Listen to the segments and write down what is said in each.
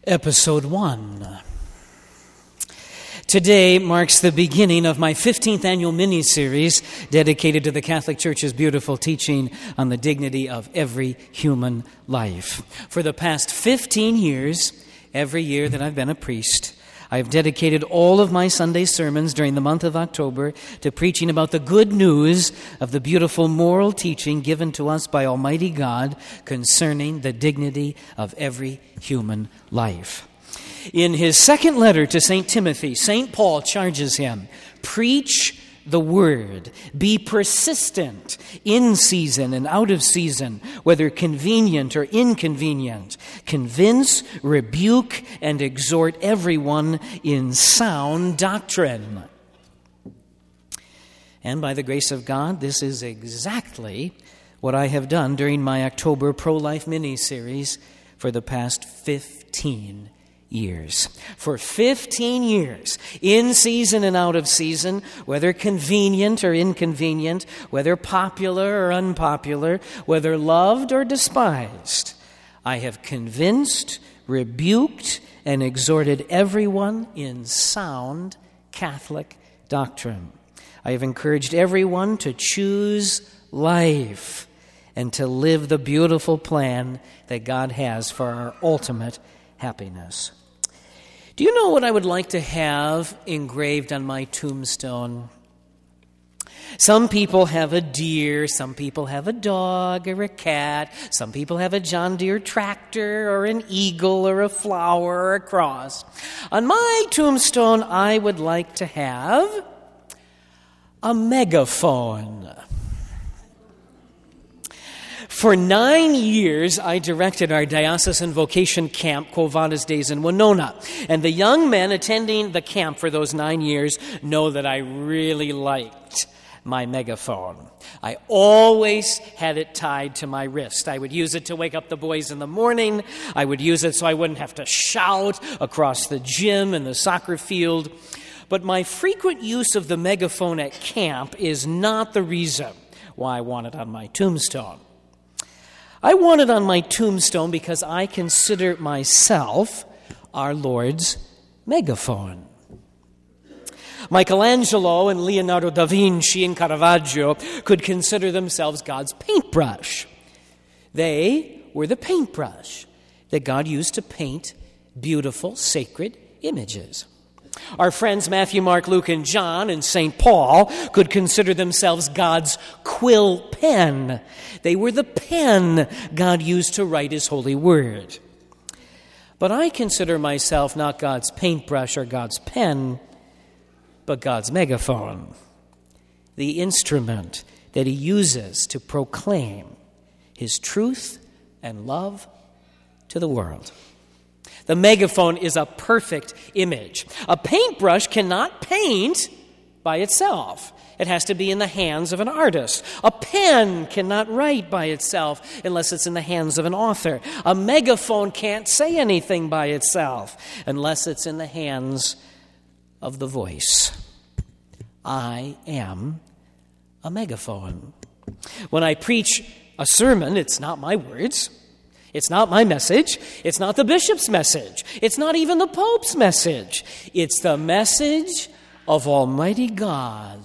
Episode 1. Today marks the beginning of my 15th annual mini-series dedicated to the Catholic Church's beautiful teaching on the dignity of every human life. For the past 15 years, every year that I've been a priest, I've dedicated all of my Sunday sermons during the month of October to preaching about the good news of the beautiful moral teaching given to us by Almighty God concerning the dignity of every human life. In his second letter to St. Timothy, St. Paul charges him, preach the word, be persistent in season and out of season, whether convenient or inconvenient. Convince, rebuke, and exhort everyone in sound doctrine. And by the grace of God, this is exactly what I have done during my October Pro-Life mini-series for the past 15 years. For 15 years, in season and out of season, whether convenient or inconvenient, whether popular or unpopular, whether loved or despised, I have convinced, rebuked, and exhorted everyone in sound Catholic doctrine. I have encouraged everyone to choose life and to live the beautiful plan that God has for our ultimate happiness. Do you know what I would like to have engraved on my tombstone? Some people have a deer, some people have a dog or a cat, some people have a John Deere tractor or an eagle or a flower or a cross. On my tombstone, I would like to have a megaphone. For 9 years, I directed our diocesan vocation camp, Quo Vadis Days in Winona. And the young men attending the camp for those 9 years know that I really liked my megaphone. I always had it tied to my wrist. I would use it to wake up the boys in the morning. I would use it so I wouldn't have to shout across the gym and the soccer field. But my frequent use of the megaphone at camp is not the reason why I want it on my tombstone. I want it on my tombstone because I consider myself our Lord's megaphone. Michelangelo and Leonardo da Vinci and Caravaggio could consider themselves God's paintbrush. They were the paintbrush that God used to paint beautiful, sacred images. Our friends Matthew, Mark, Luke, and John and St. Paul could consider themselves God's quill pen. They were the pen God used to write His holy word. But I consider myself not God's paintbrush or God's pen, but God's megaphone, the instrument that He uses to proclaim His truth and love to the world. The megaphone is a perfect image. A paintbrush cannot paint by itself. It has to be in the hands of an artist. A pen cannot write by itself unless it's in the hands of an author. A megaphone can't say anything by itself unless it's in the hands of the voice. I am a megaphone. When I preach a sermon, it's not my words. It's not my message. It's not the bishop's message. It's not even the Pope's message. It's the message of Almighty God.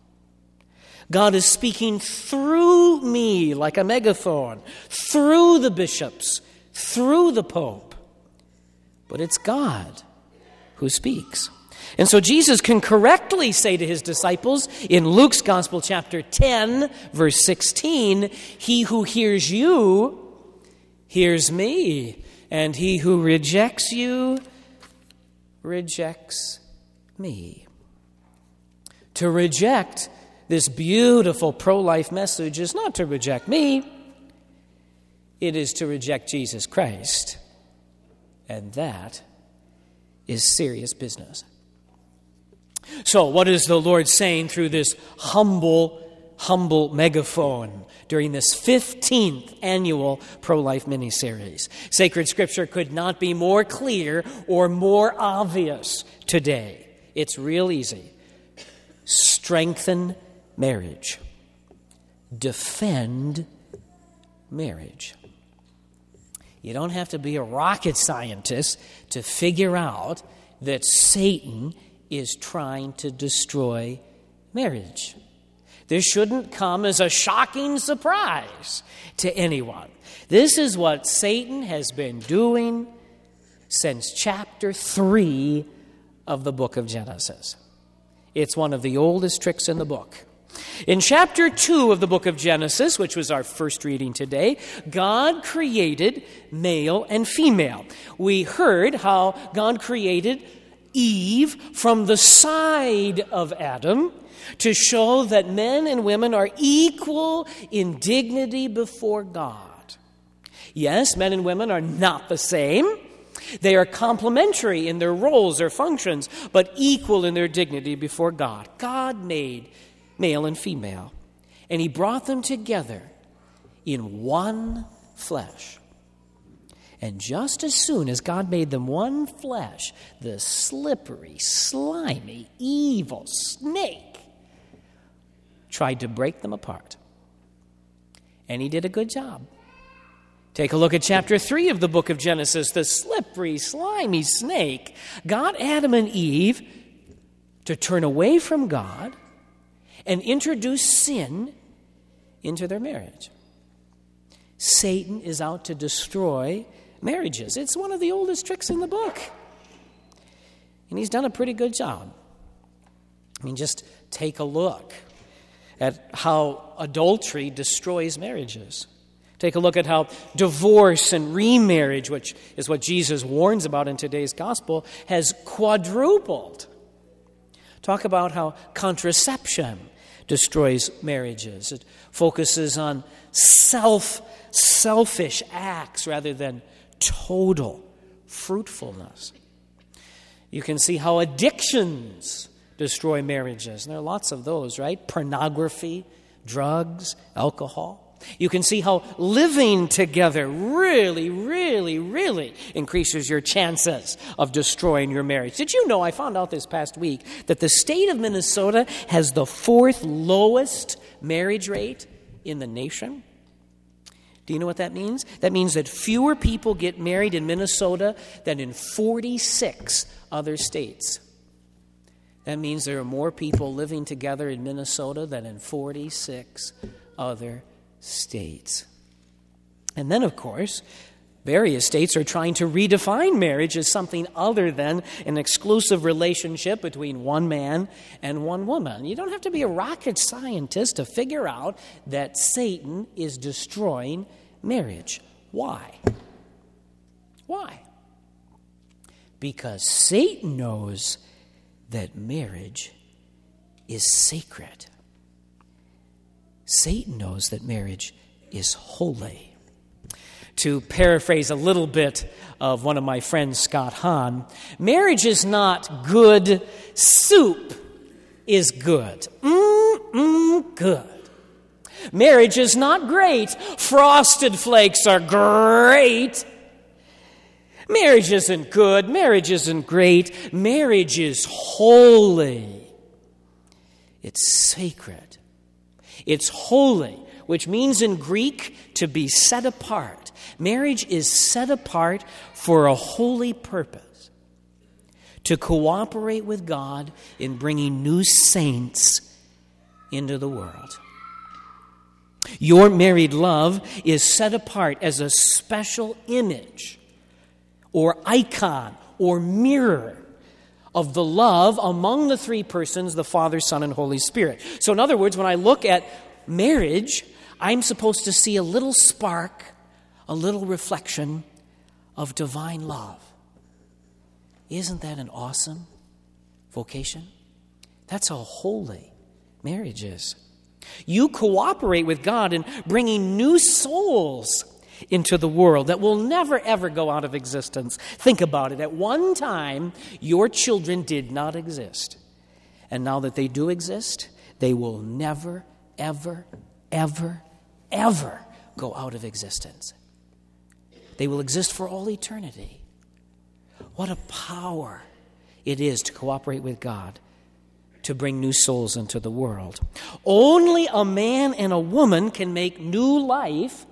God is speaking through me like a megaphone, through the bishops, through the Pope. But it's God who speaks. And so Jesus can correctly say to His disciples in Luke's Gospel, chapter 10, verse 16, "He who hears you hears me, and he who rejects you rejects me." To reject this beautiful pro-life message is not to reject me. It is to reject Jesus Christ. And that is serious business. So what is the Lord saying through this humble megaphone during this 15th annual pro-life mini-series? Sacred Scripture could not be more clear or more obvious today. It's real easy. Strengthen marriage. Defend marriage. You don't have to be a rocket scientist to figure out that Satan is trying to destroy marriage. This shouldn't come as a shocking surprise to anyone. This is what Satan has been doing since chapter 3 of the book of Genesis. It's one of the oldest tricks in the book. In chapter 2 of the book of Genesis, which was our first reading today, God created male and female. We heard how God created Eve from the side of Adam to show that men and women are equal in dignity before God. Yes, men and women are not the same. They are complementary in their roles or functions, but equal in their dignity before God. God made male and female, and he brought them together in one flesh. And just as soon as God made them one flesh, the slippery, slimy, evil snake tried to break them apart. And he did a good job. Take a look at chapter 3 of the book of Genesis. The slippery, slimy snake got Adam and Eve to turn away from God and introduce sin into their marriage. Satan is out to destroy marriages. It's one of the oldest tricks in the book. And he's done a pretty good job. I mean, just take a look at how adultery destroys marriages. Take a look at how divorce and remarriage, which is what Jesus warns about in today's gospel, has quadrupled. Talk about how contraception destroys marriages. It focuses on selfish acts rather than total fruitfulness. You can see how addictions destroy marriages. And there are lots of those, right? Pornography, drugs, alcohol. You can see how living together really, really, really increases your chances of destroying your marriage. Did you know, I found out this past week, that the state of Minnesota has the 4th lowest marriage rate in the nation? Do you know what that means? That means that fewer people get married in Minnesota than in 46 other states. That means there are more people living together in Minnesota than in 46 other states. And then, of course, various states are trying to redefine marriage as something other than an exclusive relationship between one man and one woman. You don't have to be a rocket scientist to figure out that Satan is destroying marriage. Why? Why? Because Satan knows that marriage is sacred. Satan knows that marriage is holy. To paraphrase a little bit of one of my friends, Scott Hahn, marriage is not good, soup is good. Good. Marriage is not great, Frosted Flakes are great. Marriage isn't good, marriage isn't great, marriage is holy. It's sacred. It's holy, which means in Greek to be set apart. Marriage is set apart for a holy purpose, to cooperate with God in bringing new saints into the world. Your married love is set apart as a special image or icon or mirror of the love among the three persons, the Father, Son, and Holy Spirit. So in other words, when I look at marriage, I'm supposed to see a little spark, a little reflection of divine love. Isn't that an awesome vocation? That's how holy marriage is. You cooperate with God in bringing new souls into the world that will never, ever go out of existence. Think about it. At one time, your children did not exist. And now that they do exist, they will never, ever, ever, ever go out of existence. They will exist for all eternity. What a power it is to cooperate with God to bring new souls into the world. Only a man and a woman can make new life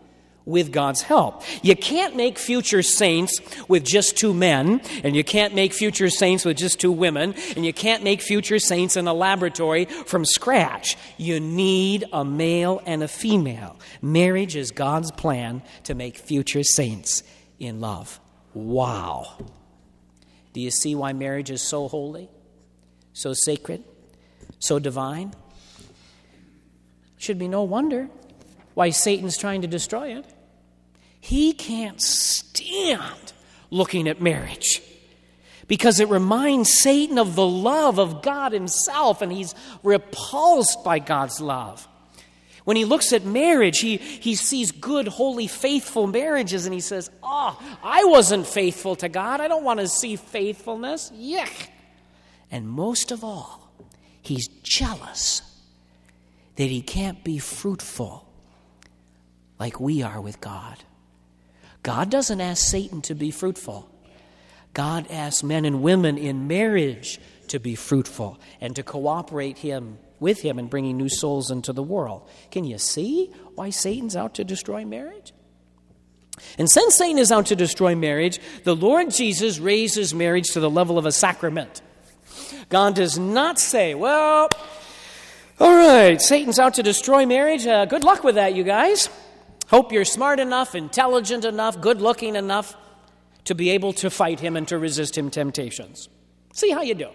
with God's help. You can't make future saints with just 2 men, and you can't make future saints with just 2 women, and you can't make future saints in a laboratory from scratch. You need a male and a female. Marriage is God's plan to make future saints in love. Wow. Do you see why marriage is so holy, so sacred, so divine? Should be no wonder why Satan's trying to destroy it. He can't stand looking at marriage because it reminds Satan of the love of God himself, and he's repulsed by God's love. When he looks at marriage, he sees good, holy, faithful marriages, and he says, I wasn't faithful to God. I don't want to see faithfulness. Yuck. And most of all, he's jealous that he can't be fruitful like we are with God. God doesn't ask Satan to be fruitful. God asks men and women in marriage to be fruitful and to cooperate with him in bringing new souls into the world. Can you see why Satan's out to destroy marriage? And since Satan is out to destroy marriage, the Lord Jesus raises marriage to the level of a sacrament. God does not say, well, all right, Satan's out to destroy marriage. Good luck with that, you guys. Hope you're smart enough, intelligent enough, good-looking enough to be able to fight him and to resist him temptations. See how you do.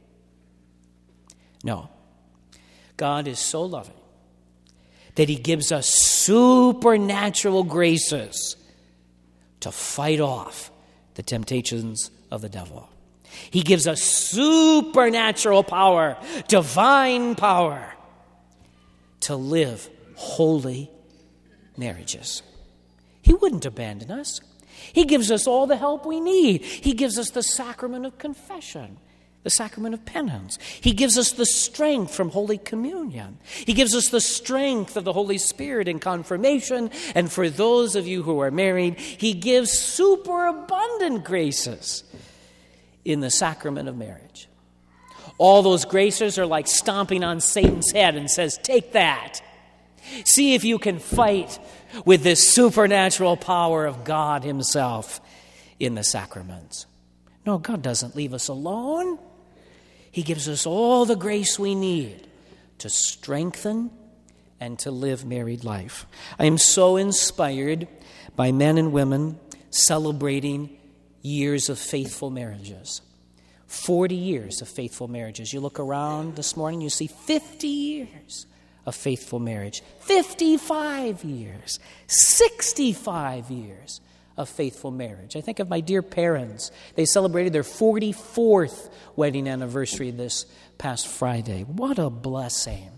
No. God is so loving that he gives us supernatural graces to fight off the temptations of the devil. He gives us supernatural power, divine power, to live holy marriages. He wouldn't abandon us. He gives us all the help we need. He gives us the sacrament of confession, the sacrament of penance. He gives us the strength from Holy Communion. He gives us the strength of the Holy Spirit in confirmation. And for those of you who are married, he gives superabundant graces in the sacrament of marriage. All those graces are like stomping on Satan's head and says, take that. See if you can fight with this supernatural power of God himself in the sacraments. No, God doesn't leave us alone. He gives us all the grace we need to strengthen and to live married life. I am so inspired by men and women celebrating years of faithful marriages. 40 years of faithful marriages. You look around this morning, you see 50 years of faithful marriage, 55 years, 65 years of faithful marriage. I think of my dear parents. They celebrated their 44th wedding anniversary this past Friday. What a blessing.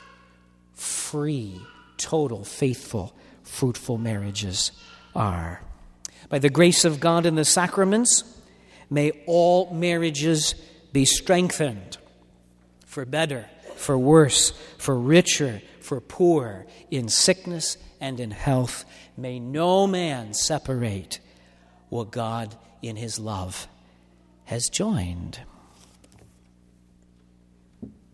Free, total, faithful, fruitful marriages are. By the grace of God in the sacraments, may all marriages be strengthened for better, for worse, for richer, for poor, in sickness and in health. May no man separate what God in his love has joined.